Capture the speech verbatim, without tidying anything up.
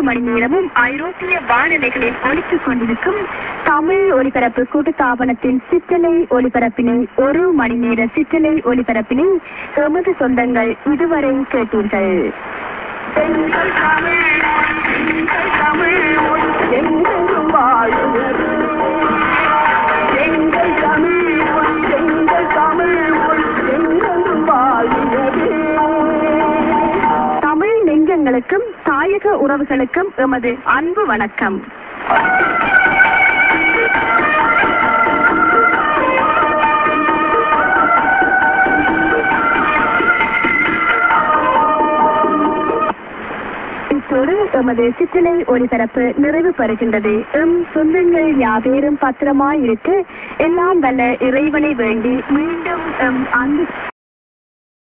மணி நேரமும் ஐரோப்பிய வானொலிகளில் ஒலித்துக் கொண்டிருக்கும் தமிழ் ஒலிபரப்பு கூட்டுத்தாபனத்தின் சிற்றலை ஒலிபரப்பினை ஒரு மணி நேர சிற்றலை ஒலிபரப்பினை எமது சொந்தங்கள் இதுவரை கேட்டீர்கள். தமிழ் நெஞ்சங்களுக்கும் தாயக உறவுகளுக்கும் எமது அன்பு வணக்கம். இத்தோடு எமது சிற்றலை ஒளிபரப்பு நிறைவு பெறுகின்றது. எம் சொந்தங்கள் யாவேறும் பத்திரமாய் இருக்க எல்லாம் வல்ல இறைவனை வேண்டி மீண்டும் எம் அன்பு